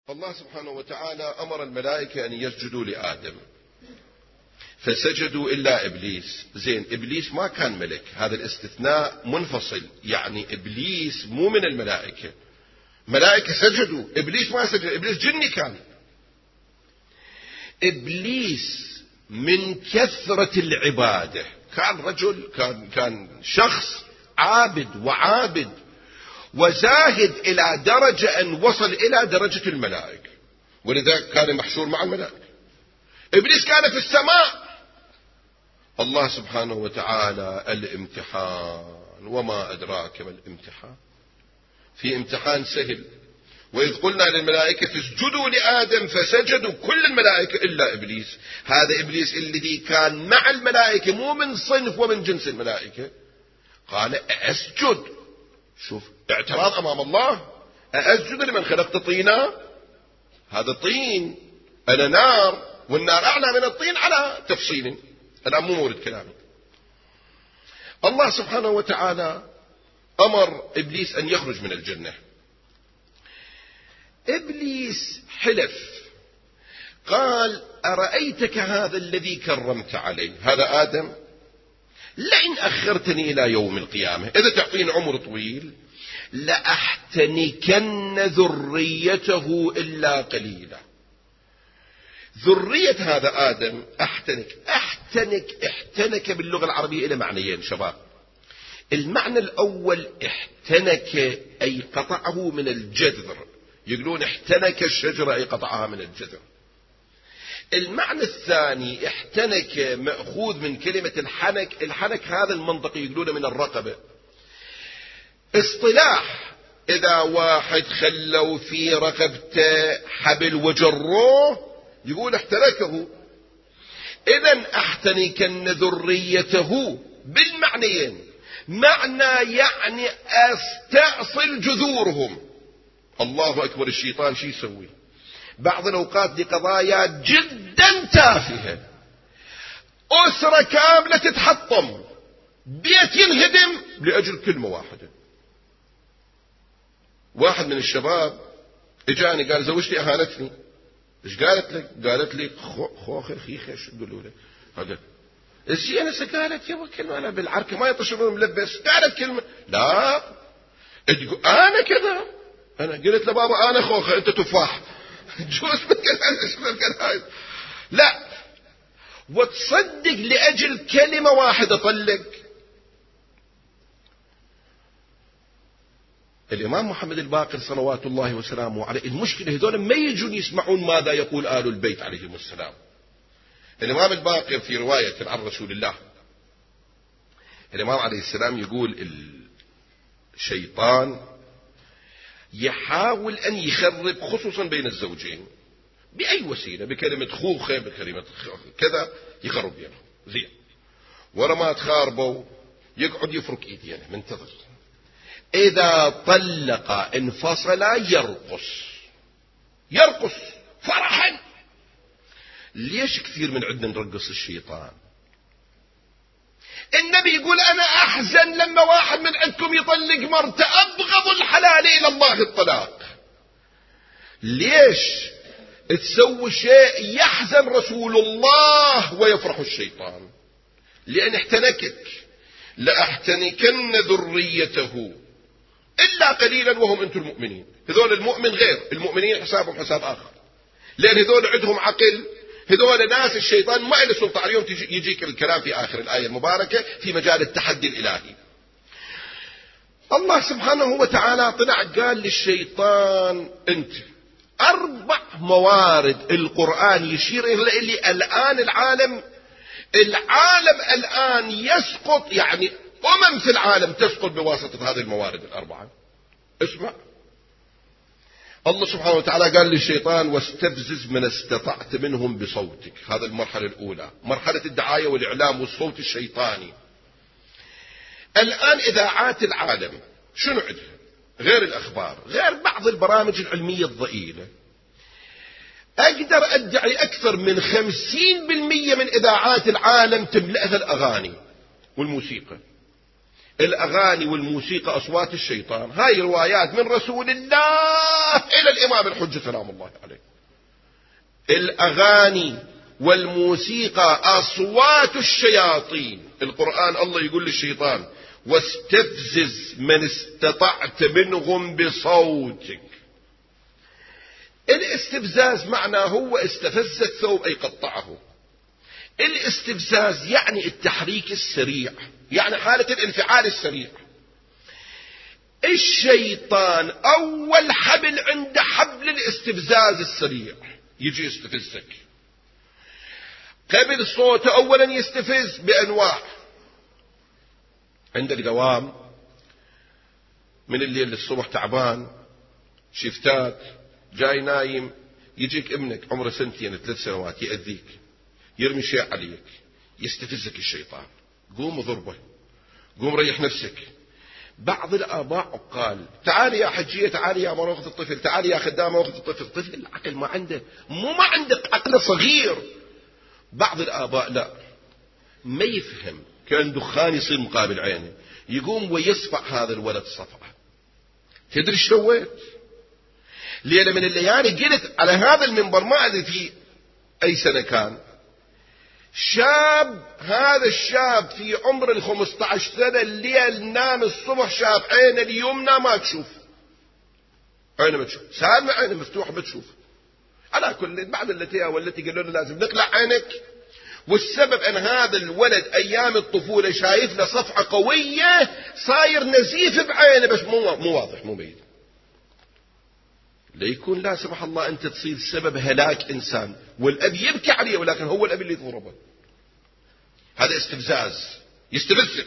الله سبحانه وتعالى أمر الملائكة أن يسجدوا لآدم فسجدوا إلا إبليس. زين، إبليس ما كان ملك، هذا الاستثناء منفصل، يعني إبليس مو من الملائكة. ملائكة سجدوا، إبليس ما سجد، إبليس جني كان. إبليس من كثرة العبادة كان رجل، كان شخص عابد وعابد وزاهد إلى درجة أن وصل إلى درجة الملائكة، ولذلك كان محشور مع الملائكة. إبليس كان في السماء. الله سبحانه وتعالى الامتحان، وما أدراك ما الامتحان. في امتحان سهل، وإذ قلنا للملائكة اسجدوا لآدم فسجدوا كل الملائكة إلا إبليس. هذا إبليس الذي كان مع الملائكة، مو من صنف ومن جنس الملائكة، قال أسجد. شوف اعتراض أمام الله، أسجد لمن خلقت طينا؟ هذا طين، أنا نار، والنار أعلى من الطين على تفصيل، الآن مو مورد كلامي. الله سبحانه وتعالى أمر إبليس أن يخرج من الجنة. إبليس حلف، قال أرأيتك هذا الذي كرمت عليه، هذا آدم، لئن أخرتني إلى يوم القيامة، إذا تعطيني عمر طويل، لأحتنكن ذريته إلا قليلا. ذرية هذا آدم، احتنك باللغة العربية إلى معنيين شباب. المعنى الأول احتنك أي قطعه من الجذر، يقولون احتنك الشجرة أي قطعها من الجذر. المعنى الثاني احتنك مأخوذ من كلمة الحنك. الحنك هذا المنطقي يقولون من الرقبة. اصطلاح، إذا واحد خلوا في رقبته حبل وجروه يقول احتنكه. إذن احتنكن ذريته بالمعنيين. معنى يعني استأصل جذورهم. الله أكبر، الشيطان شي يسوي بعض الأوقات لقضايا جدا تافهة، أسرة كاملة تتحطم، بيت ينهدم لأجل كلمة واحدة. واحد من الشباب اجاني قال زوجتي أهانتني. ايش قالت لك؟ قالت لي خوخر خيخة، شو تقولوا له؟ هذا السيانسة قالت يبا كلمة، أنا بالعركة ما يطشرون ملبس، قالت كلمة. لا أنا كذا، أنا قلت لبابا أنا خوخة أنت تفاح. جوز بالكلام. لا، وتصدق لأجل كلمة واحدة طلق. الإمام محمد الباقر صلوات الله وسلامه عليه، المشكلة هذول ما يجون يسمعون ماذا يقول آل البيت عليهم السلام. الإمام الباقر في رواية عن رسول الله، الإمام عليه السلام يقول الشيطان يحاول أن يخرب خصوصا بين الزوجين بأي وسيلة، بكلمة خوخة، بكلمة كذا، يخرب بينهم. زين، ورا ما تخاربوا يقعد يفرك ايدينه منتظر. إذا طلق انفصلا يرقص فرحا. ليش كثير من عندنا نرقص الشيطان؟ النبي يقول أنا أحزن لما واحد من عندكم يطلق مرته، أبغض الحلال إلى الله الطلاق. ليش تسوي شيء يحزن رسول الله ويفرح الشيطان؟ لأن احتنكك. لأحتنكن ذريته إلا قليلا وهم أنتم المؤمنين. هذول المؤمن غير المؤمنين، حسابهم حساب آخر، لأن هذول عندهم عقل. هذول ناس الشيطان ما له سلطة عليهم. يجيك الكلام في آخر الآية المباركة في مجال التحدي الإلهي. الله سبحانه وتعالى طلع قال للشيطان أنت 4 موارد القرآن يشير إلى اللي الآن العالم الآن يسقط، يعني في العالم تسقط بواسطة هذه الموارد ال4. اسمع، الله سبحانه وتعالى قال للشيطان واستفزز من استطعت منهم بصوتك. هذا المرحلة الأولى، مرحلة الدعاية والإعلام والصوت الشيطاني. الآن إذاعات العالم شنو عندها غير الأخبار، غير بعض البرامج العلمية الضئيلة؟ أقدر أدعي أكثر من 50% من إذاعات العالم تملأها الأغاني والموسيقى. الأغاني والموسيقى أصوات الشيطان. هاي روايات من رسول الله إلى الإمام الحجة سلام الله عليه. الأغاني والموسيقى أصوات الشياطين. القرآن الله يقول للشيطان واستفزز من استطعت منهم بصوتك. الاستفزاز معناه هو استفز الثوب أي قطعه. الاستفزاز يعني التحريك السريع، يعني حالة الانفعال السريع. الشيطان أول حبل عند حبل الاستفزاز السريع، يجي يستفزك. قبل صوته أولا يستفز بأنواع. عندك دوام من الليل للصبح تعبان، شفتات، جاي نايم، يجيك ابنك عمره 2 3 سنوات يأذيك، يرمي شيء عليك، يستفزك الشيطان. قوم وضربه، قوم ريح نفسك. بعض الآباء قال تعالي يا حجية، تعالي يا مروخة الطفل، تعالي يا خدامة وقت الطفل. الطفل العقل ما عنده، ما عندك عقل صغير. بعض الآباء لا، ما يفهم، كان دخان يصير مقابل عينه، يقوم ويصفع هذا الولد صفعة. تدري ايش سويت؟ ليلة من الليالي قلت على هذا المنبر، ما أدري في أي سنة كان، شاب، هذا الشاب في عمر 15 سنة، الليل نام، الصبح شاف عينه اليمنى ما تشوف، عينه ما تشوف، سالمة عينه مفتوحة ما تشوف. على كل بعد والتي قالوا له لازم نقلع عينك. والسبب ان هذا الولد ايام الطفولة شايف له صفعة قوية، صاير نزيف بعينه بس مو واضح، مو بين. ليكون لا سمح الله أنت تصير سبب هلاك إنسان، والأب يبكي عليه ولكن هو الأب اللي ضربه. هذا استفزاز، يستفزك.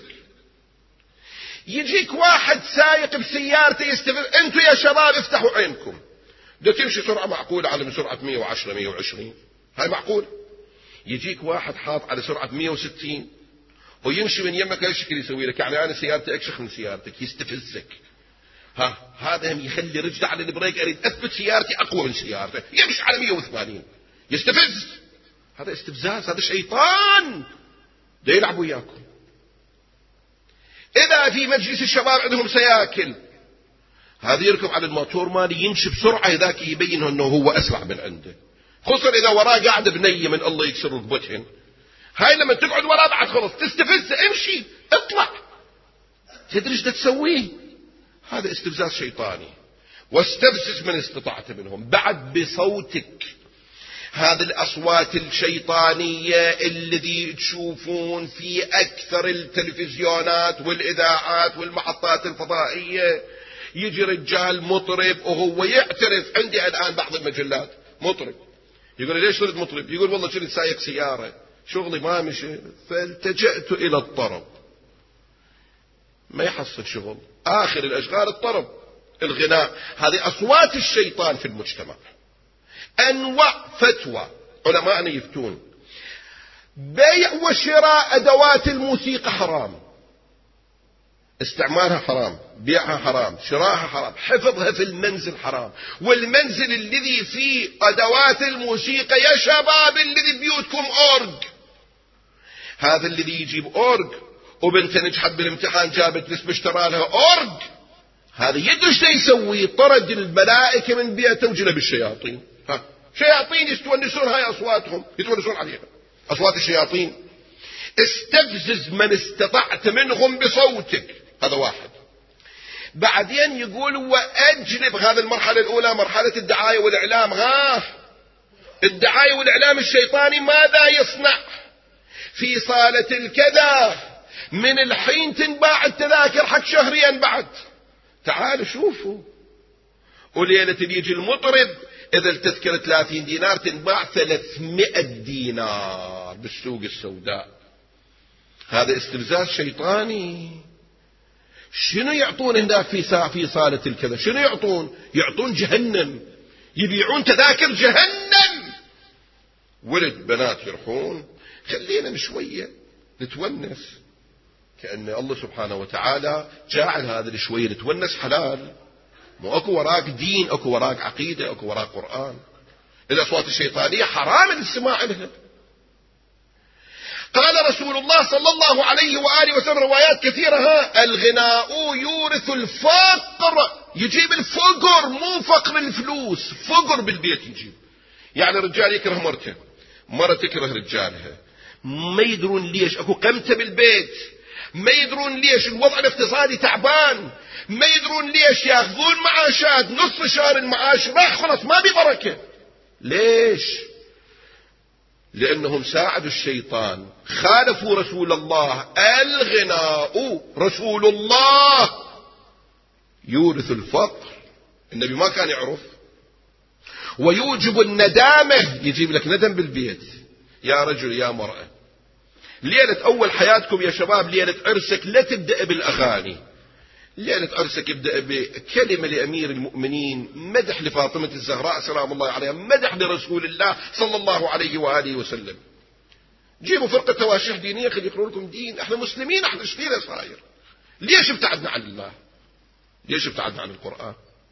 يجيك واحد سايق بسيارته يستفز. أنتوا يا شباب افتحوا عينكم، ده تمشي سرعة معقولة على سرعة 110 120، هاي معقول. يجيك واحد حاط على سرعة 160 ويمشي من يمك، ايش شكل يسوي لك؟ يعني أنا سيارتي أكشخ من سيارتك، يستفزك. هذا يخلي رجله على البريك، أريد أثبت سيارتي أقوى من سيارته، يمشي على 180، يستفز. هذا استفزاز، هذا شيطان ده يلعب وياكم. إذا في مجلس الشباب عندهم سياكل، هذا يركب على الموتور مالي يمشي بسرعة، ذاك يبين أنه هو أسرع من عنده، خصوصا إذا وراه قاعد بنية من الله يكسر ركبتهن. هاي لما تقعد وراه بعد خلص تستفز، امشي اطلع. تدري ايش تسويه؟ هذا استفزاز شيطاني. واستفزز من استطعت منهم، بعد بصوتك. هذه الأصوات الشيطانية الذي تشوفون في أكثر التلفزيونات والإذاعات والمحطات الفضائية، يجي رجال مطرب وهو يعترف. عندي الآن بعض المجلات مطرب يقول ليش صرت مطرب؟ يقول والله كنت سايق سيارة، شغلي ما مشي فالتجأت إلى الطرب. ما يحصل شغل، آخر الأشغال الطرب، الغناء. هذه أصوات الشيطان في المجتمع. أنواع فتوى علماءنا يفتون بيع وشراء أدوات الموسيقى حرام، استعمالها حرام، بيعها حرام، شراءها حرام، حفظها في المنزل حرام. والمنزل الذي فيه أدوات الموسيقى يا شباب الذي بيوتكم أورج، هذا الذي يجيب أورج وبنت نجحت بالامتحان جابت نسبة اشترى لها أورج، هذا يدري ايش يسوي؟ طرد الملائكة من بيئته وجلب الشياطين. شياطين يستونسون، هاي أصواتهم يتونسون عليها، أصوات الشياطين. استفزز من استطعت منهم بصوتك، هذا واحد. بعدين يقول وأجلب، هذا المرحلة الأولى مرحلة الدعاية والإعلام. الدعاية والإعلام الشيطاني ماذا يصنع؟ في صالة الكذا من الحين تنباع التذاكر حق شهريا بعد، تعالوا شوفوا. وليلة يجي المطرب، إذا التذكرة 30 دينار تنباع 300 دينار بالسوق السوداء. هذا استفزاز شيطاني. شنو يعطون هناك في صالة الكذا؟ شنو يعطون جهنم، يبيعون تذاكر جهنم. ولد بنات يروحون. خلينا شوية نتونس، كأن الله سبحانه وتعالى جاعل هذا شوية نتونس حلال. مو اكو وراك دين، اكو وراك عقيدة، اكو وراك قرآن. الأصوات الشيطانية حرام الاستماع لها. قال رسول الله صلى الله عليه وآله وسلم روايات كثيرة، الغناء يورث الفقر، يجيب الفقر، مو فقر الفلوس، فقر بالبيت يجيب. يعني الرجال يكره مرته، مرة تكره رجالها، ما يدرون ليش، اكو قمته بالبيت، ما يدرون ليش الوضع الاقتصادي تعبان، ما يدرون ليش ياخذون معاشات نصف شهر المعاش راح خلص ما ببركة. ليش؟ لأنهم ساعدوا الشيطان، خالفوا رسول الله. الغناء رسول الله يورث الفقر، النبي ما كان يعرف، ويوجب الندامة، يجيب لك ندم بالبيت. يا رجل يا مرأة، ليلة أول حياتكم يا شباب، ليلة عرسك لا تبدأ بالأغاني، ليلة عرسك يبدأ بكلمة لأمير المؤمنين، مدح لفاطمة الزهراء سلام الله عليها، مدح لرسول الله صلى الله عليه وآله وسلم. جيبوا فرقة تواشيح دينية خلي يقروا لكم دين. احنا مسلمين، احنا ايش فينا صاير؟ ليش ابتعدنا عن الله؟ ليش ابتعدنا عن القرآن؟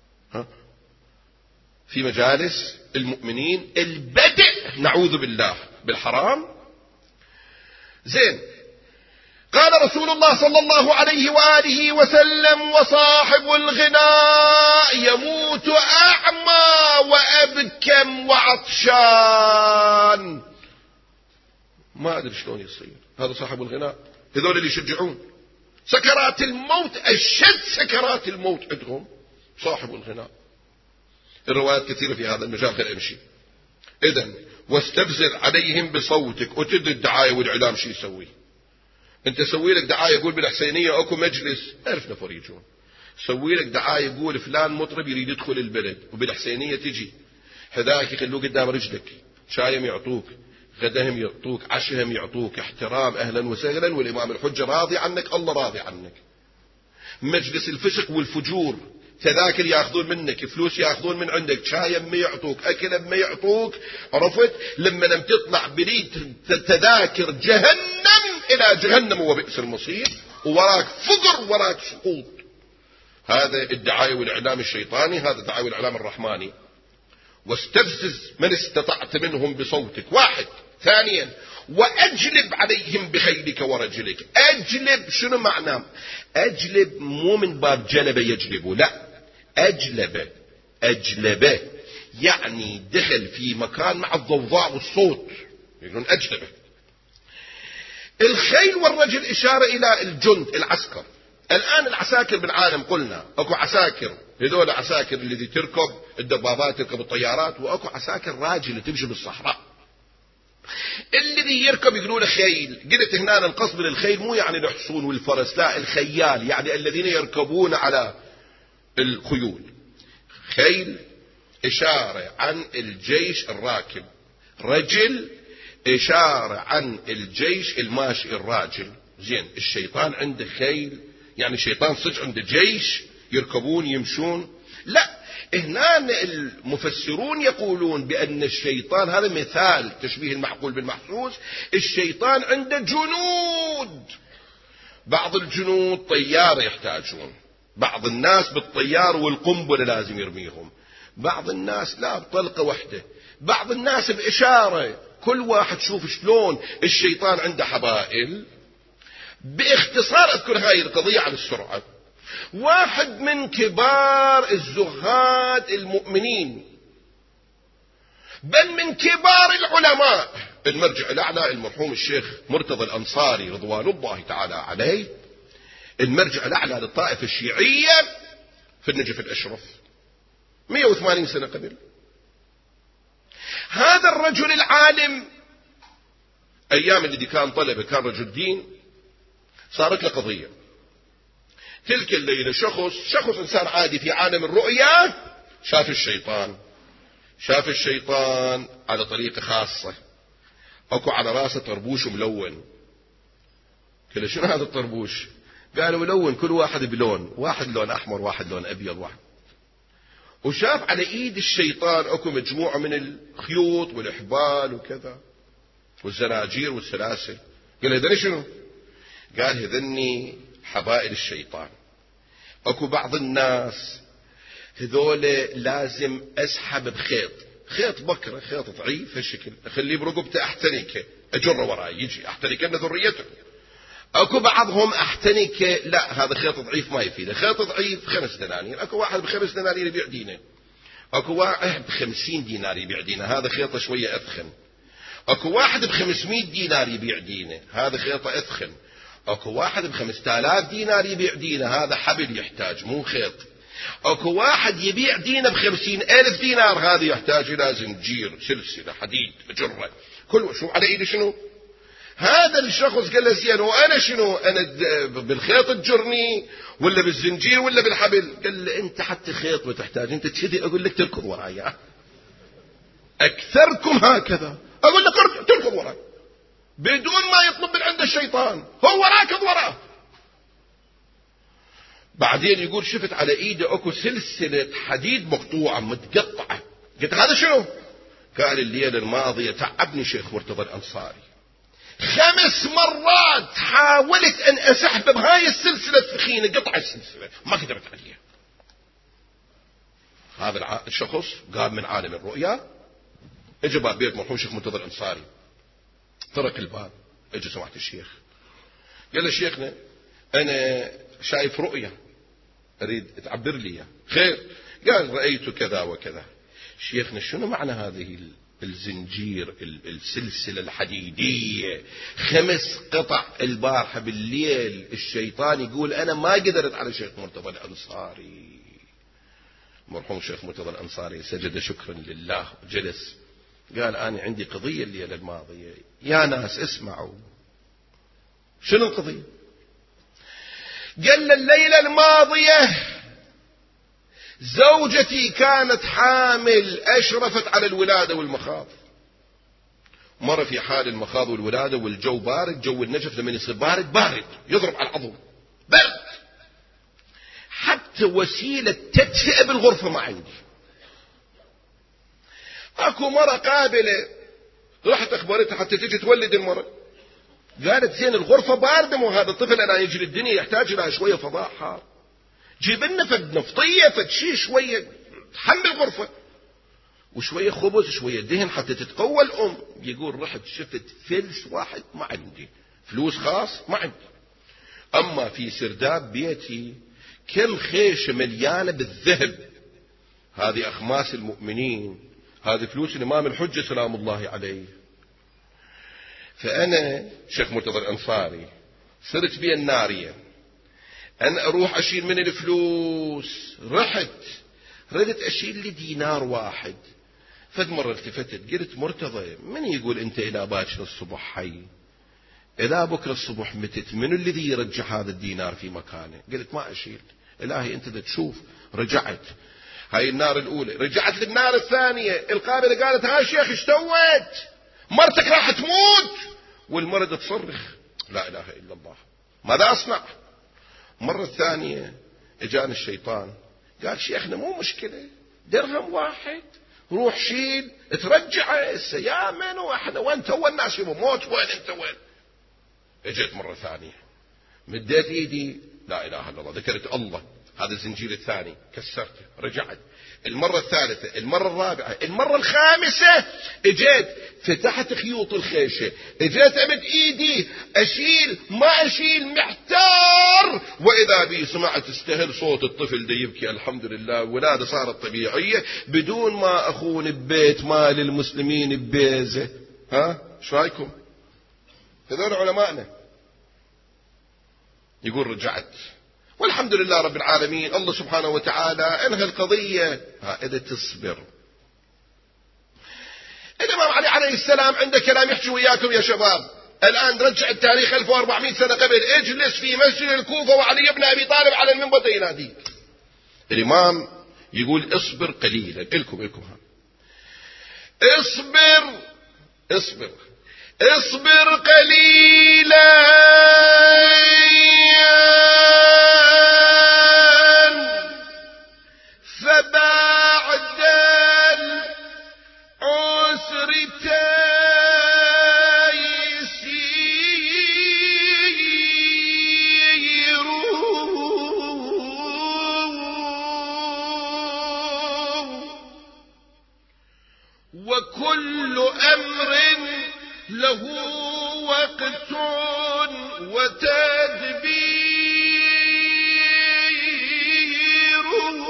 في مجالس المؤمنين البدء نعوذ بالله بالحرام. زين، قال رسول الله صلى الله عليه وآله وسلم: وصاحب الغناء يموت أعمى وأبكم وعطشان. ما أدري شلون يصير هذا صاحب الغناء. هذول اللي يشجعون سكرات الموت، أشد سكرات الموت عندهم صاحب الغناء. الروايات كثيرة في هذا المجال، خلينا نمشي. إذن واستفزر عليهم بصوتك. وتد الدعاية والإعلام شو يسوي؟ انت سوي لك دعاية يقول بالحسينية اكو مجلس 1000 نفر يجون، سوي لك دعاية يقول فلان مطرب يريد يدخل البلد، وبالحسينية تجي هذاك يخلوه قدام رجلك، شايم يعطوك، غدهم يعطوك، عشهم يعطوك، احترام اهلا وسهلا، والامام الحجة راضي عنك، الله راضي عنك. مجلس الفسق والفجور، تذاكر ياخذون منك، فلوس ياخذون من عندك، شايم ما يعطوك، اكل ما يعطوك، عرفت؟ لما لم تطلع بريد تذاكر جهنم الى جهنم وبئس المصير، ووراك فقر وراك سقوط. هذا الدعاية والاعلام الشيطاني، هذا الدعاية والاعلام الرحماني. واستفزز من استطعت منهم بصوتك، واحد. ثانيا واجلب عليهم بخيلك ورجلك. اجلب شنو معناه؟ اجلب مو من باب جلب يجلب، لا، اجلب يعني دخل في مكان مع الضوضاء والصوت، يقولون اجلبه. الخيل والرجل اشارة الى الجند، العسكر. الان العساكر بالعالم قلنا اكو عساكر، هذول عساكر الذي تركب الدبابات، تركب الطيارات، واكو عساكر راجل تمشي بالصحراء. الذي يركب يقولون له خيل. قلت هنا القصد للخيل مو يعني الحصون والفرس، لا، الخيال يعني الذين يركبون على الخيول. خيل إشارة عن الجيش الراكب، رجل إشارة عن الجيش الماشي الراجل. زين، الشيطان عنده خيل، يعني الشيطان صدق عنده جيش يركبون يمشون؟ لا، هنا المفسرون يقولون بأن الشيطان، هذا مثال تشبيه المعقول بالمحسوس، الشيطان عنده جنود. بعض الجنود طيارة يحتاجون، بعض الناس بالطيار والقنبلة لازم يرميهم، بعض الناس لا بطلقة واحدة، بعض الناس بإشارة. كل واحد شوف شلون الشيطان عنده حبائل. باختصار أذكر هاي القضية على السرعة. واحد من كبار الزهاد المؤمنين، بل من كبار العلماء، المرجع الأعلى المرحوم الشيخ مرتضى الأنصاري رضوان الله تعالى عليه، المرجع الأعلى للطائفة الشيعية في النجف الأشرف 180 سنة قبل. هذا الرجل العالم أيام الذي كان طلبة، كان رجل دين، صارت له قضية. تلك الليلة شخص إنسان عادي في عالم الرؤيا شاف الشيطان على طريقة خاصة، أكو على راسه طربوش ملون. قال شنو هذا الطربوش؟ قالوا ملون، كل واحد بلون، واحد لون أحمر، واحد لون أبيض، واحد. وشاف على إيد الشيطان أكو مجموعة من الخيوط والإحبال وكذا والزناجير والسلاسل. قال هذا شنو؟ قال هذني حبائل الشيطان. اكو بعض الناس هذول لازم اسحب بخيط، خيط بكرة، خيط ضعيف هالشكل، اخليه برقبته احتنكه، اجره وراي يجي احتنكه ان ذريته. اكو بعضهم احتنكه لا هذا خيط ضعيف ما يفيده، خيط ضعيف 5 دنانير، اكو واحد ب5 دنانير يبيع دينه، اكو واحد ب50 دينار يبيع دينه، هذا خيطه شوية اثخن. اكو واحد ب500 دينار يبيع دينه، هذا خيطه اثخن. اكو واحد ب5000 دينار يبيع دينه، هذا حبل يحتاج مو خيط. اكو واحد يبيع دينه ب50,000 دينار، هذا يحتاج الى زنجير، سلسلة، حديد، جرة، كل شو على ايدي شنو. هذا الشخص قال له زين وانا شنو، انا بالخيط تجرني ولا بالزنجير ولا بالحبل؟ قال له انت حتى خيط ما تحتاج، انت كذي اقول لك تركض وراي، اكثركم هكذا، اقول لك تركض وراي بدون ما يطلب من عند الشيطان، هو راكض وراه. بعدين يقول شفت على ايده اكو سلسلة حديد مقطوعة متقطعة، قلت هذا شنو؟ قال الليلة الماضية تعبني شيخ مرتضى الأنصاري 5 مرات حاولت ان اسحب بهاي السلسلة الثخينة، قطع السلسلة ما قدرت عليها. هذا الشخص قام من عالم الرؤيا، اجى باب بيت مرحوم شيخ مرتضى الأنصاري، ترك الباب، اجى سمعت الشيخ، قال له شيخنا انا شايف رؤيا اريد تعبر لي خير. قال رأيت كذا وكذا. شيخنا شنو معنى هذه الزنجير السلسلة الحديدية 5 قطع البارحة بالليل؟ الشيطان يقول انا ما قدرت على شيخ مرتضى الأنصاري. مرحوم شيخ مرتضى الأنصاري سجد شكرا لله وجلس، قال انا عندي قضية الليلة الماضية، يا ناس اسمعوا. شنو القضية؟ قال الليلة الماضية زوجتي كانت حامل، أشرفت على الولادة والمخاض، مر في حال المخاض والولادة والجو بارد، جو النجف لما يصير بارد يضرب على العظم، برد، حتى وسيلة تدفئة بالغرفة ما عندي. اكو مرة قابلة رحت اخبرتها حتى تجي تولد المرة، قالت زين الغرفة باردة، مو هذا الطفل انا يجري الدنيا يحتاج لها شوية فضاء حار، جيب لنا فد نفطية فد شي شوية تحمل غرفة، وشوية خبز شوية دهن حتى تتقوى الأم. يقول رحت شفت فلس واحد ما عندي، فلوس خاص ما عندي، أما في سرداب بيتي كم خيشة مليانة بالذهب، هذه أخماس المؤمنين، هذه فلوس الإمام الحجة سلام الله عليه. فأنا شيخ مرتضى الأنصاري صرت بي النارية أن أروح أشيل من الفلوس، ردت أشيل لي دينار واحد. فد مرة التفتت قلت مرتضى من يقول أنت إلى باكر الصبح حي، إلى بكرة الصبح متت، من الذي يرجع هذا الدينار في مكانه؟ قلت ما أشيل، إلهي أنت تشوف. رجعت هاي النار الأولى، رجعت للنار الثانية، القابلة قالت ها شيخ اشتوت، مرتك راح تموت. والمرض تصرخ لا إله إلا الله، ماذا أصنع؟ مرة ثانية اجاني الشيطان قال شيخنا مو مشكلة، درهم واحد روح شيل ترجعه، يا من واحنا وين تو الناس يموت، وين انت وين؟ اجيت مرة ثانية مديت ايدي لا اله الا الله، ذكرت الله، هذا الزنجير الثاني كسرته، رجعت المرة الثالثة، المرة الرابعة، المرة الخامسة اجيت فتحت خيوط الخيشة، اجيت امد ايدي اشيل ما اشيل محتار، واذا بي سمعت استهل صوت الطفل دي يبكي، الحمد لله ولادة صارت طبيعية بدون ما اخون ببيت مال المسلمين ببيزة. ها شو رايكم؟ هذول علماءنا. يقول رجعت والحمد لله رب العالمين، الله سبحانه وتعالى انهى القضية. إذا تصبر. الإمام علي عليه السلام عنده كلام يحكي وياكم يا شباب. الآن رجع التاريخ 1400 سنة قبل، اجلس في مسجد الكوفة وعلي بن أبي طالب على المنبر يناديك. الإمام يقول اصبر قليلا، إلكم اصبر قليلا فبعد العسر تيسير. وكل أمر له وقت وتدبير.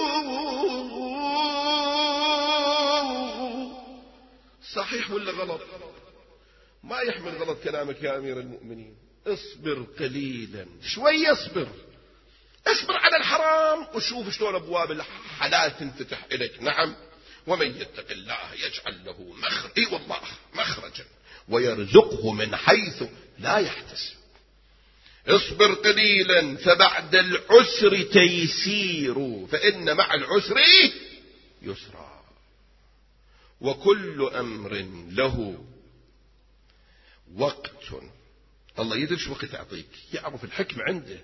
صحيح ولا غلط؟ ما يحمل غلط كلامك يا أمير المؤمنين. اصبر قليلا، شوي اصبر على الحرام وشوف شلون أبواب الحلال تنفتح إليك. نعم، ومن يتق الله يجعل له مخرجا ويرزقه من حيث لا يحتسب. اصبر قليلا فبعد العسر تيسير، فإن مع العسر يسرا. وكل أمر له وقت. الله يدري شو وقت يعطيك، يعرف الحكمة عنده.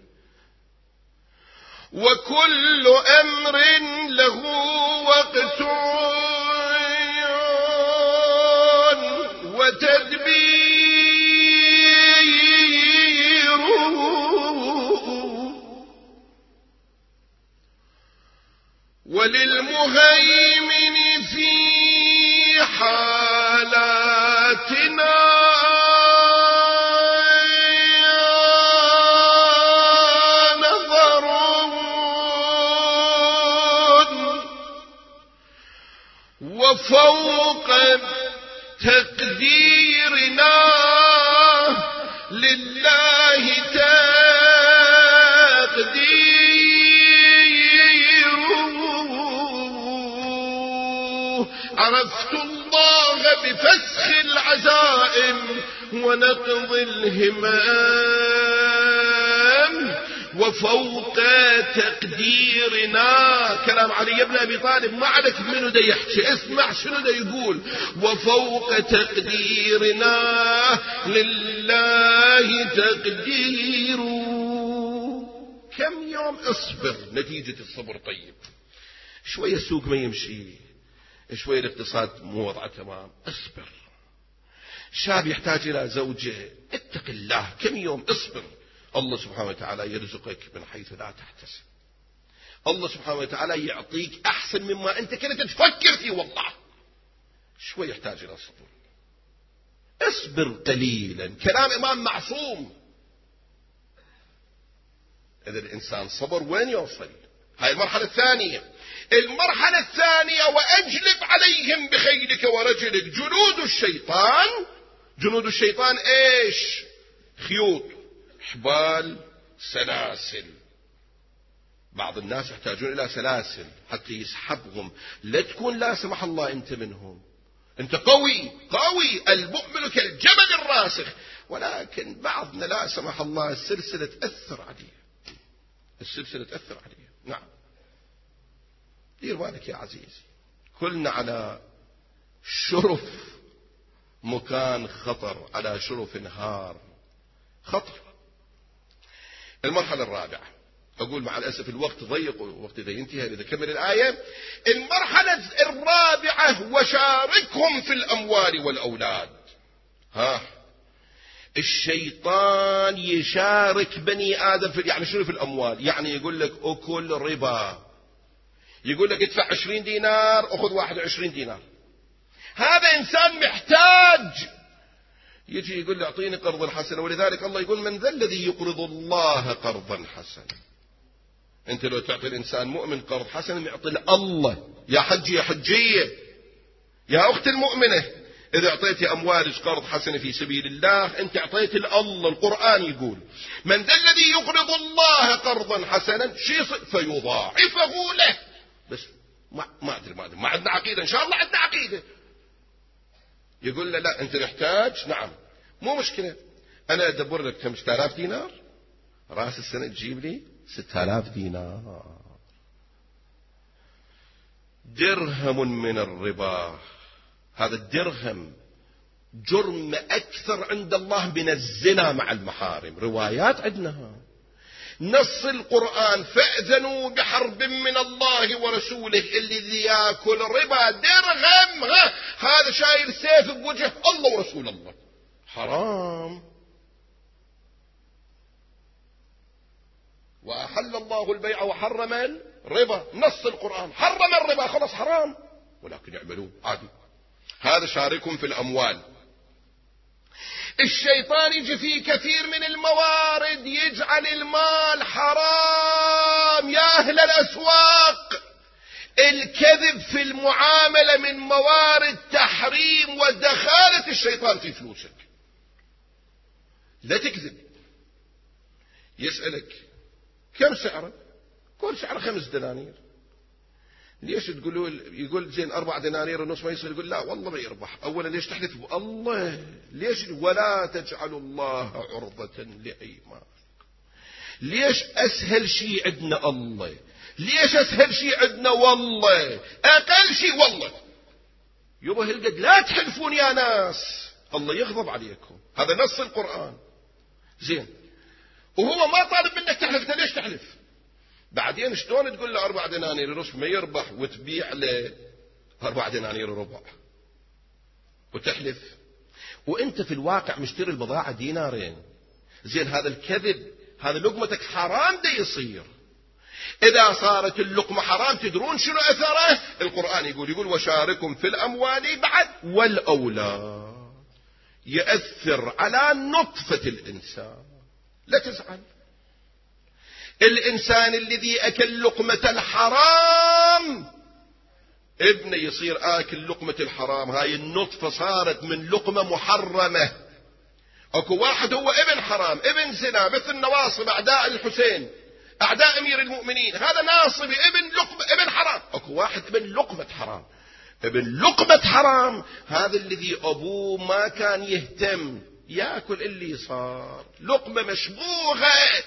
وكل أمر له وقت وتدبير. وللمهيمن في حالاتنا وفوق تقديرنا لله تقدير. عرفت الله بفسخ العزائم ونقض الهمام وفوق تقديرنا. كلام علي بن أبي طالب، ما عليك منه دا يحكي، اسمع شنو دا يقول. وفوق تقديرنا لله تقدير. كم يوم اصبر، نتيجة الصبر طيب. شوية السوق ما يمشي، شوية الاقتصاد مو وضعه تمام، اصبر. شاب يحتاج إلى زوجة، اتق الله، كم يوم اصبر. الله سبحانه وتعالى يرزقك من حيث لا تحتسب. الله سبحانه وتعالى يعطيك أحسن مما أنت كنت تفكر فيه. والله شوي يحتاج إلى الصبر. اصبر قليلا، كلام إمام معصوم. إذا الإنسان صبر وين يوصل؟ هاي المرحلة الثانية. المرحلة الثانية وأجلب عليهم بخيلك ورجلك. جنود الشيطان إيش؟ خيوط، حبال، سلاسل. بعض الناس يحتاجون إلى سلاسل حتى يسحبهم. لا تكون لا سمح الله أنت منهم، أنت قوي المؤمن كالجبل الراسخ، ولكن بعضنا لا سمح الله السلسلة تأثر عليه. نعم، دير بالك يا عزيزي، كلنا على شرف مكان خطر، على شرف نهار خطر. المرحلة الرابعة، أقول مع الأسف الوقت ضيق ووقت إذا ينتهي إذا كمل الآية. المرحلة الرابعة وشاركهم في الأموال والأولاد. الشيطان يشارك بني آدم في، يعني شنو في الأموال؟ يعني يقول لك أكل ربا، يقول لك ادفع 20 دينار أخذ 21 دينار. هذا إنسان محتاج، يجي يقول لي أعطيني قرضا حسنا. ولذلك الله يقول من ذا الذي يقرض الله قرضا حسنا. أنت لو تعطي الإنسان مؤمن قرض حسن يعطي الله. يا حجي يا حجية يا أخت المؤمنة، إذا أعطيتي أموالك قرض حسن في سبيل الله أنت أعطيت الله. القرآن يقول من ذا الذي يقرض الله قرضا حسنا فيضاعفه له. بس ما أدري ما عندنا عقيدة. إن شاء الله عندنا عقيدة. يقول له لا أنت محتاج، نعم مو مشكلة، أنا أدبر لك 5000 دينار، رأس السنة تجيب لي 6000 دينار. درهم من الربا. هذا الدرهم جرم أكثر عند الله من الزنا مع المحارم. روايات عندنا، نص القرآن فأذنوا بحرب من الله ورسوله. اللي يأكل ربا درهم هذا شايل سيف بوجه الله ورسول الله، حرام. وأحل الله البيع وحرم الربا. نص القرآن حرم الربا، خلاص حرام، ولكن يعملون عادي. هذا هذا شاركهم في الأموال. الشيطان يجي في كثير من الموارد يجعل المال حرام. يا أهل الأسواق، الكذب في المعاملة من موارد تحريم ودخالة الشيطان في فلوسك. لا تكذب. يسألك كم سعره؟ قول سعره 5 دنانير. ليش تقولوا؟ يقول زين 4 دنانير ونص ما يصير. يقول لا والله ما يربح. أولا ليش تحلف الله؟ ليش ولا تجعلوا الله عرضة لأيمان؟ ليش أسهل شيء عندنا الله؟ ليش أسهل شيء عندنا والله؟ أقل شيء والله. يبا هالقد لا تحلفون يا ناس، الله يغضب عليكم. هذا نص القرآن. زين، وهو ما طالب منك تحلف، ليش تحلف؟ بعدين شلون تقول له 4 دنانير ونص ما يربح وتبيع له 4 دنانير وربع وتحلف وانت في الواقع مشتري البضاعة دينارين؟ زين، هذا الكذب، هذا لقمتك حرام ده يصير. إذا صارت اللقمة حرام تدرون شنو أثره؟ القرآن يقول وشاركم في الأموال بعد والأولاد. يأثر على نطفة الإنسان. لا تزعل. الإنسان الذي أكل لقمة الحرام ابنه يصير آكل لقمة الحرام. هاي النطفة صارت من لقمة محرمة. اكو واحد هو ابن حرام، ابن زنا، مثل نواصب أعداء الحسين، أعداء أمير المؤمنين. هذا ناصبي ابن حرام. اكو واحد ابن لقمة حرام. ابن لقمة حرام هذا الذي أبوه ما كان يهتم يأكل اللي صار لقمة مشبوهة.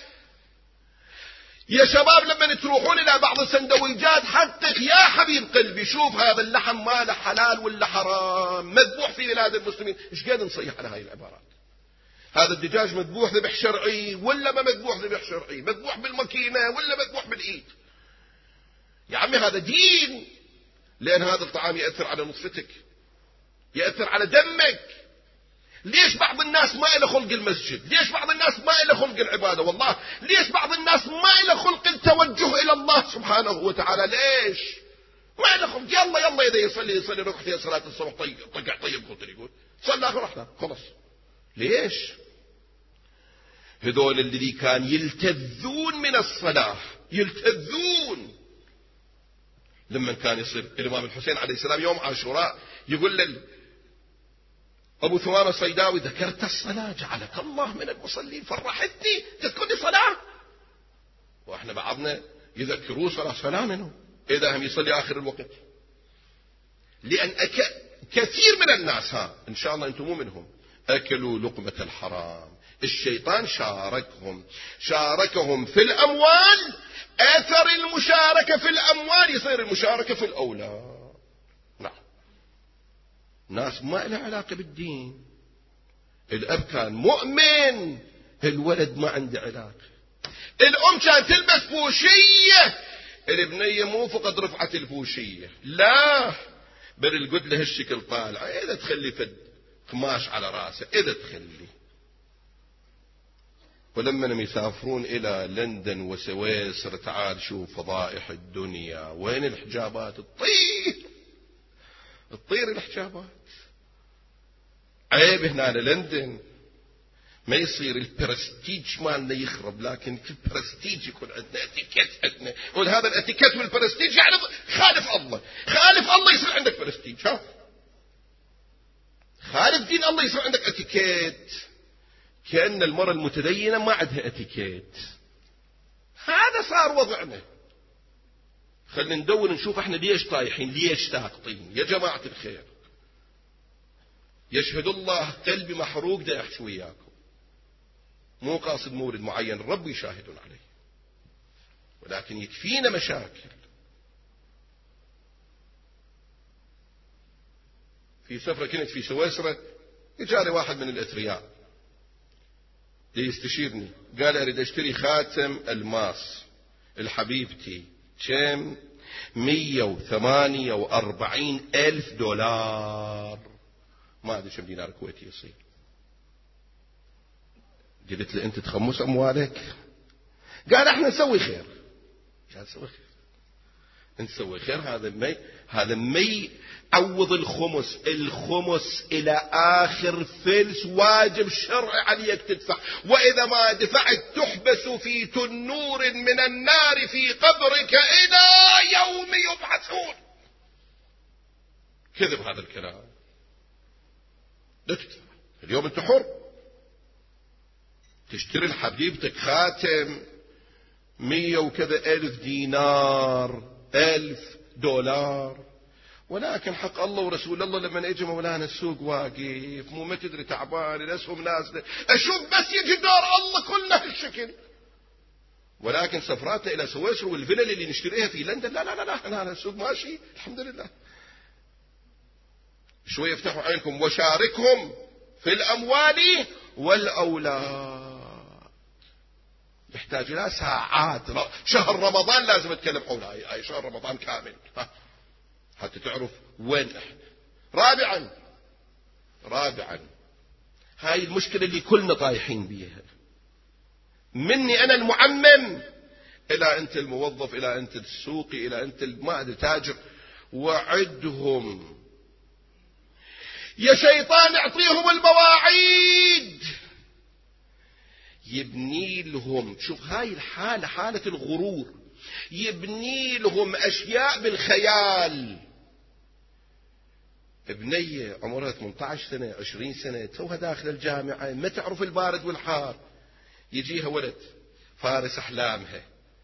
يا شباب لما تروحون إلى بعض السندويجات حقق يا حبيب قلبي، شوف هذا اللحم ماله حلال ولا حرام، مذبوح في بلاد المسلمين. إيش قاعد نصيح على هاي العبارات؟ هذا الدجاج مذبوح ذبح شرعي ولا ما مذبوح ذبح شرعي؟ مذبوح بالماكينة ولا مذبوح بالإيد؟ يا عمي هذا دين. لأن هذا الطعام يأثر على نطفتك، يأثر على دمك. ليش بعض الناس ما إله خلق المسجد؟ ليش بعض الناس ما إله خلق العبادة؟ والله ليش بعض الناس ما إله خلق التوجه إلى الله سبحانه وتعالى؟ ليش ما إله خلق؟ يلا إذا يصلي ركعتين صلاة الصبح طيب خطر يقول صلى آخر رحلة خلص. ليش؟ هذول الذي كان يلتذون من الصلاة، يلتذون. لما كان يصير الإمام الحسين عليه السلام يوم عاشوراء يقول أبو ثمامة الصيداوي ذكرت الصلاة جعلك الله من المصلين، فرحتني تذكرني صلاة. وإحنا بعضنا يذكروه صلاة منه إذا هم يصلي آخر الوقت. لأن كثير من الناس إن شاء الله أنتم مو منهم أكلوا لقمة الحرام. الشيطان شاركهم في الأموال. أثر المشاركة في الأموال يصير المشاركة في الأولاد. نعم، ناس ما لها علاقة بالدين. الأب كان مؤمن، الولد ما عنده علاقة. الأم كانت تلبس بوشية، البنية مو فقط رفعت البوشية، لا بل القد له الشكل طالع. إذا تخلي فد قماش على راسه إذا تخلي. ولما يسافرون إلى لندن وسويسرا تعال شوف فضائح الدنيا، وين الحجابات؟ تطير الحجابات. عيب هنا لندن ما يصير البرستيج مالنا يخرب، لكن في البرستيج يكون عندنا اتيكيت عندنا. وهذا الاتيكيت والبرستيج يعني خالف الله يصير عندك برستيج. خالف دين الله يصير عندك اتيكيت. كأن المرأة المتدينة ما عندها اتيكيت. هذا صار وضعنا. خلينا ندور نشوف احنا ليش طايحين، ليش ساقطين. يا جماعة الخير، يشهد الله قلبي محروق دا احكي وياكم، مو قاصد مورد معين، الرب يشاهدون عليه، ولكن يكفينا مشاكل. في سفرة كنت في سويسرا، جاني واحد من الأثرياء ليستشيرني، قال أريد أشتري خاتم الماس الحبيبتي، كم؟ 148,000 دولار، ما أدري كم دينار كويتي يصير. قلت له أنت تخمس أموالك؟ قال احنا نسوي خير. قال نسوي خير، نسوي خير. هذا عوض الخمس إلى آخر فلس واجب شرعي عليك تدفع، وإذا ما دفعت تحبس في تنور من النار في قبرك إلى يوم يبعثون. كذب هذا الكلام. لا تدفع اليوم، أنت حر تشتري لحبيبتك خاتم 100 وكذا ألف دينار، $1000، ولكن حق الله ورسول الله لما اجى مولانا السوق واقف مو ما تدري تعبان، الاسهم نازله، اشوف بس يجي دار الله كلها هالشكل. ولكن سفراتنا الى سويسرا والفلل اللي نشتريها في لندن لا لا لا لا, لا السوق ماشي الحمد لله. شوي يفتحوا عينكم وشاركهم في الاموال والاولاد. يحتاج الى ساعات. شهر رمضان لازم اتكلم حول هاي شهر رمضان كامل حتى تعرف وين احنا. رابعا هاي المشكلة اللي كلنا طايحين بيها، مني انا المعمم الى انت الموظف، الى انت السوقي، الى انت التاجر، وعدهم يا شيطان اعطيهم المواعيد، يبني لهم. شوف هاي الحالة حالة الغرور، يبني لهم اشياء بالخيال. ابنية عمرها 18 سنة 20 سنة توها داخل الجامعة، ما تعرف البارد والحار، يجيها ولد فارس احلامها،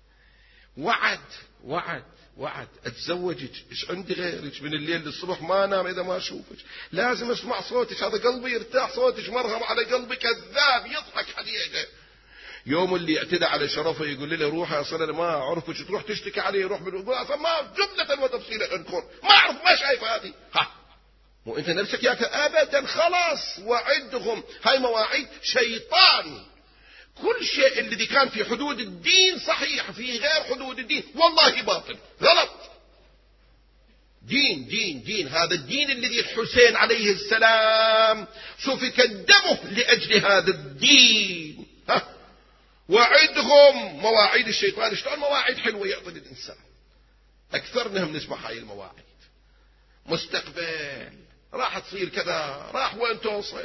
وعد اتزوجك، ايش عندي غيرك، من الليل للصبح ما انام اذا ما اشوفك، لازم اسمع صوتك، هذا قلبي يرتاح، صوتك مرهم على قلبي. كذاب يضحك عليه. يوم اللي اعتدى على شرفه يقول له روح اصلا انا ما اعرفك، تروح تشتكي عليه، يروح يقول اصلا ما جملة وتفصيلا انكر ما اعرف، ما شايف هذه، مو انت نفسك ياك ابدا. خلاص وعدهم. هاي مواعيد شيطان. كل شيء الذي كان في حدود الدين صحيح، في غير حدود الدين والله باطل غلط. دين هذا الدين الذي الحسين عليه السلام سفك دمه لأجل هذا الدين. وعدهم. مواعيد الشيطان شلون مواعيد حلوة يعطي الإنسان، أكثرنا نسمع هاي المواعيد. مستقبل راح تصير كذا، راح وين توصل.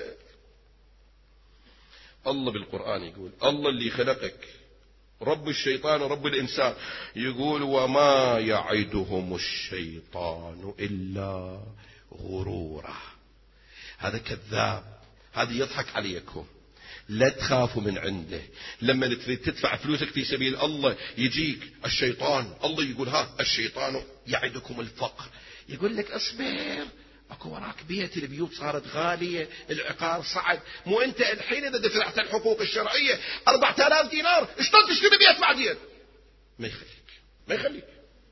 الله بالقرآن يقول، الله اللي خلقك رب الشيطان ورب الإنسان، يقول وما يعدهم الشيطان إلا غرورا. هذا كذاب، هذا يضحك عليكم. لا تخافوا من عنده. لما تريد تدفع فلوسك في سبيل الله يجيك الشيطان، الله يقول الشيطان يعدكم الفقر، يقول لك اصبر، اكو وراك بيت، البيوت صارت غالية، العقار صعد، مو انت الحين اذا دفعت الحقوق الشرعية 4000 دينار شلون تشتري بيت بعدين؟ ما يخليك.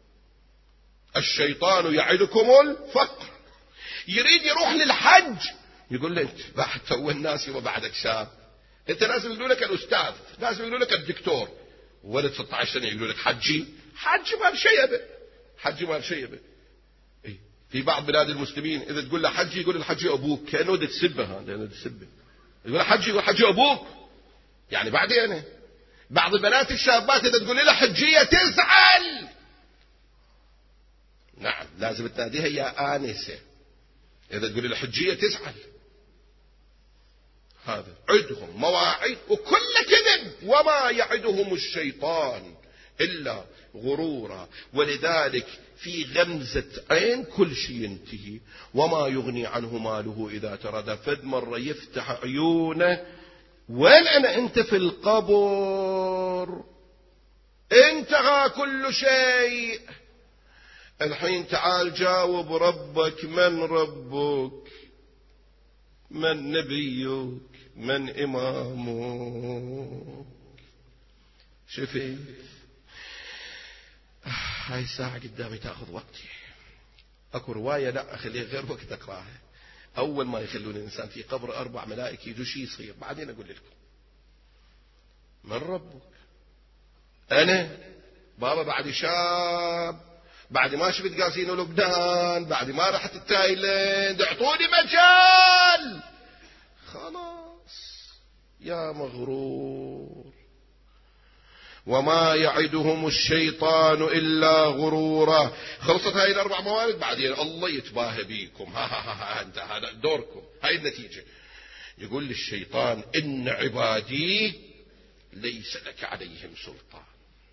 الشيطان يعدكم الفقر. يريد يروح للحج يقول له انت راح تسوي الناس وبعدك شاب، انت لازم يقولوا لك الاستاذ، لازم يقولوا لك الدكتور، ولد 16 سنة يقولوا لك حجي مال شيبه. في بعض بلاد المسلمين اذا تقول له حجي يقول الحجي ابوك، كانه ده تسبه، هذا تسبه. يقول حجي، يقول حجي ابوك، يعني بعدين بعض البنات الشابات اذا تقول لها حجيه تزعل. نعم لازم تناديها يا انسه، اذا تقول لها حجيه تزعل. هذا عدهم مواعيد وكل كذب. وما يعدهم الشيطان إلا غرورا. ولذلك في غمزة عين كل شيء ينتهي. وما يغني عنه ماله إذا تردى. فد مرة يفتح عيونه، وين أنت في القبر انتهى كل شيء. الحين تعال جاوب ربك. من ربك؟ من نبيك؟ من إمامك؟ شوفي هاي الساعة قدامي تأخذ وقتي. أكو رواية لا أخليها غير وقت أقرأها. أول ما يخلون الإنسان في قبر 4 ملائكة يجوا شيء يصير، بعدين أقول لكم. من ربك؟ أنا بابا بعد شاب، بعد ما شفت قاسين لبنان، بعد ما رحت التايلاند، اعطوني مجال. خلاص يا مغرور. وما يعدهم الشيطان إلا غرورا. خلصت هاي الأربع موارد، بعدين الله يتباهى بيكم، ها انت هذا دوركم، هاي النتيجة. يقول للشيطان إن عبادي ليس لك عليهم سلطان.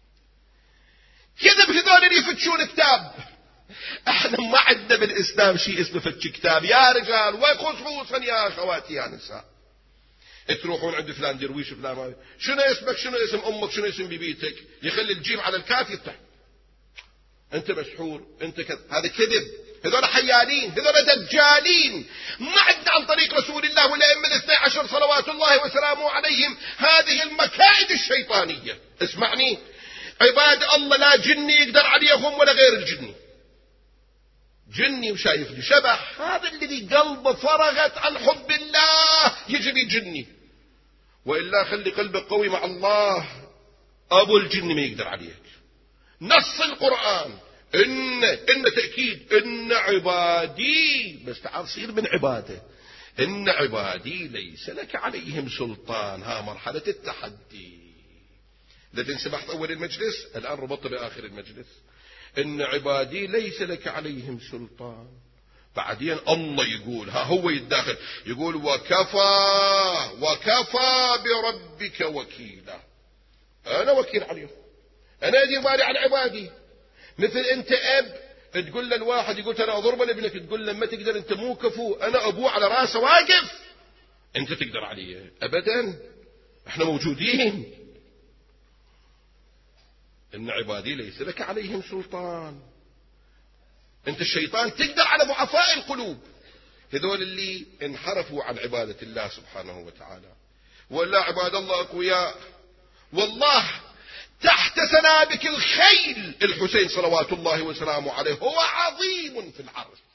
كذب هذول اللي يفتشون كتاب. احنا ما عندنا بالإسلام شيء اسمه فتش كتاب يا رجال، وخصوصا يا أخواتي يا نساء. تروحون عند فلان درويش فلان، شنو اسمك، شنو اسم أمك، شنو اسم بيبيتك، يخلي الجيم على الكاف يفتح، أنت مسحور، أنت كذا. هذا كذب. هذول حيالين، هذول دجالين. ما عندنا عن طريق رسول الله والأئمة الاثني عشر صلوات الله وسلامه عليهم هذه المكائد الشيطانية. اسمعني، عباد الله لا جني يقدر عليهم ولا غير الجني. جني وشايف لي شبح، هذا الذي قلبه فرغت عن حب الله يجري جني، وإلا خلي قلبك قوي مع الله، أبو الجن ما يقدر عليك. نص القرآن إن تأكيد إن عبادي، بس تعال صير من عباده، إن عبادي ليس لك عليهم سلطان. ها مرحلة التحدي. لكن سمحت أول المجلس، الآن ربطت بآخر المجلس. إن عبادي ليس لك عليهم سلطان. بعدين الله يقول، ها هو يتداخل، يقول وكفى بربك وكيلا. أنا وكيل عليهم، أنا أدير بالي على عبادي. مثل أنت أب تقول للواحد، يقول أنا أضرب لابنك، تقول له ما تقدر، أنت مو كفو، أنا أبوه على راسه واقف، أنت تقدر عليه؟ أبدا، احنا موجودين. إن عبادي ليس لك عليهم سلطان. أنت الشيطان تقدر على ضعفاء القلوب، هذول اللي انحرفوا عن عبادة الله سبحانه وتعالى. ولا عباد الله أقوياء، والله تحت سنابك الخيل الحسين صلوات الله وسلامه عليه هو عظيم في العرش.